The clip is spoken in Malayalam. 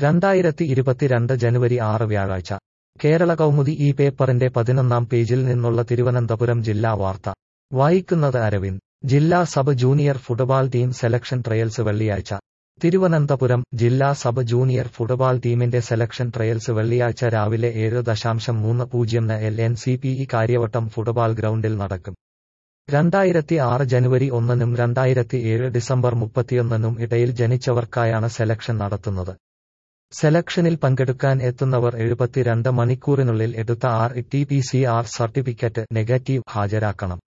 2022 ജനുവരി 6 വ്യാഴാഴ്ച കേരള കൗമുദി ഈ പേപ്പറിന്റെ 11-ാം പേജിൽ നിന്നുള്ള തിരുവനന്തപുരം ജില്ലാ വാർത്ത വായിക്കുന്നത് അരവിന്ദ്. ജില്ലാ sub junior football team selection trials വെള്ളിയാഴ്ച. തിരുവനന്തപുരം ജില്ലാ സബ് ജൂനിയർ ഫുട്ബാൾ ടീമിന്റെ സെലക്ഷൻ ട്രയൽസ് വെള്ളിയാഴ്ച രാവിലെ 7:30-ന് LNCPE കാര്യവട്ടം ഫുട്ബാൾ ഗ്രൗണ്ടിൽ നടക്കും. 2006 ജനുവരി 1-നും 2007 ഡിസംബർ 31-നും ഇടയിൽ ജനിച്ചവർക്കായാണ് സെലക്ഷൻ നടത്തുന്നത്. സെലക്ഷനിൽ പങ്കെടുക്കാൻ എത്തുന്നവർ 72 മണിക്കൂറിനുള്ളിൽ എടുത്ത RT-PCR സർട്ടിഫിക്കറ്റ് നെഗറ്റീവ് ഹാജരാക്കണം.